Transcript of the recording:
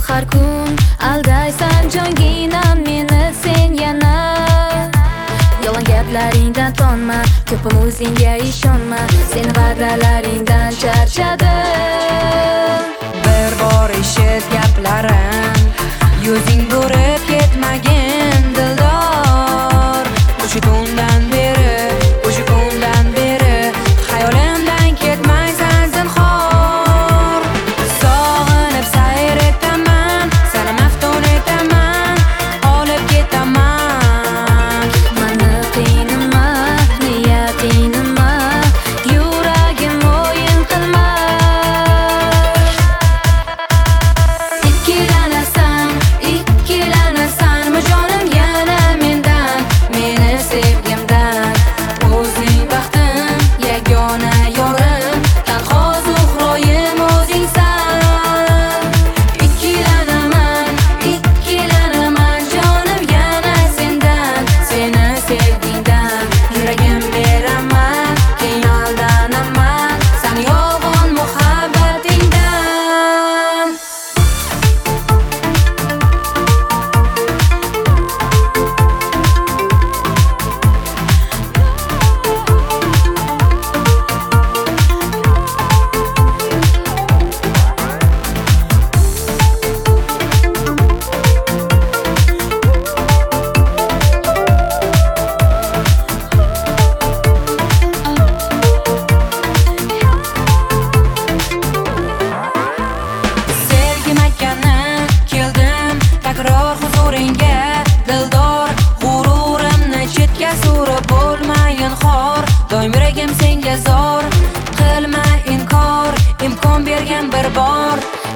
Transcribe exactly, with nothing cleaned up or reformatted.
har kun aldaysan jonginam meni sen yana. Yolg'on gaplaringdan tonma, ko'pim o'zingga ishonma, sen va'dalaringdan charchadim. Bir bor eshit gaplarim, yuzing burib ketmagin dildor. O'sha kundan beri, o'sha kundan beri xayolimdan ketmaysan zinhor. Sog'inib sayr etaman, seni maftun etaman, olib ketaman. Mani qiynama, niyatinima, yuragim o'yin qilma. Ikkilanasan, ikkilanasanmi jonim yana mendan, meni sevgimdan. O'zing baxtim, yagona yorim, tanho zuhroyim o'zingsan. Ikkilanaman, ikkilanaman jonim yana sendan, seni sevgingdan. Yuragim beraman, keyin aldanaman, san yolg'on muhabbatingdan. Sevgim aytgani keldim takror huzuringga dildor. G'ururimni chetga surib bo'lmayin xor, doim yuragim senga zor. Qilma inkor, imkon bergan bir bor.